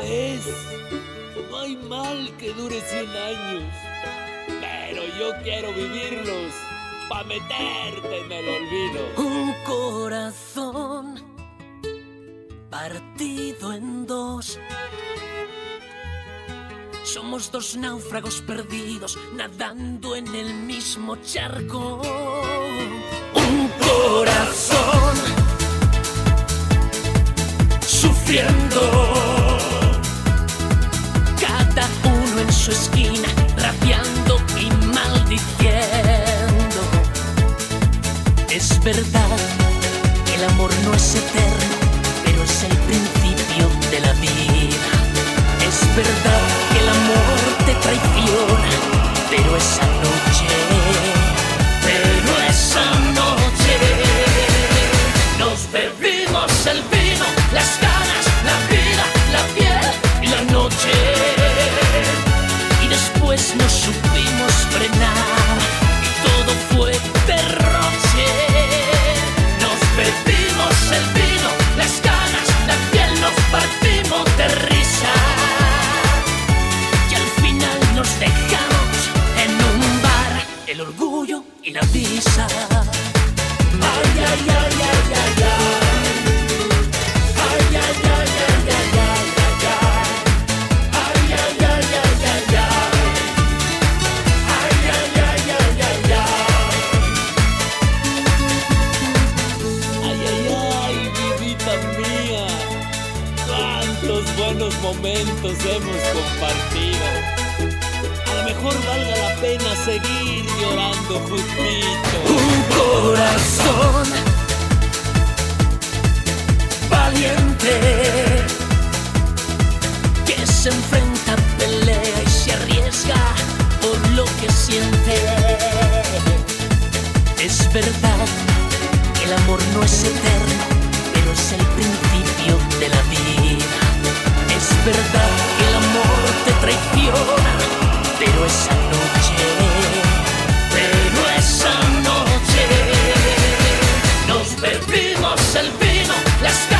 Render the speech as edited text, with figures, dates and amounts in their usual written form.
ves, no hay mal que dure 100 años, pero yo quiero vivirlos pa' meterte en el olvido. Un corazón partido en dos. Somos dos náufragos perdidos nadando en el mismo charco. Un corazón sufriendo, cada uno en su esquina, rabiando y maldiciendo. Es verdad que el amor no es eterno, pero es el principio de la vida. Es verdad que el amor te traiciona, pero esa noche nos bebimos el vino, las ganas, la vida, la piel y la noche. Y después no supimos frenar y todo fue derroche. Nos bebimos el vino, las ganas, la piel, nos partimos de risa. Y al final nos dejamos en un bar, el orgullo y la visa. Ay, ay, ay, ay, ay, ay. Ay, ay, ay, ay, ay, ay, ay. Ay, ay, ay, ay, ay, ay. Ay, ay, ay, ay, ay, ay. Ay, ay, ay, vivita mía, cuántos buenos momentos hemos compartido. A lo mejor valga la pena seguir llorando juntitos. Un corazón valiente que se enfrenta, pelea y se arriesga por lo que siente. Es verdad que el amor no es eterno, pero es el principio de la vida. Es verdad que el amor te traiciona, pero esa noche nos bebimos el vino, las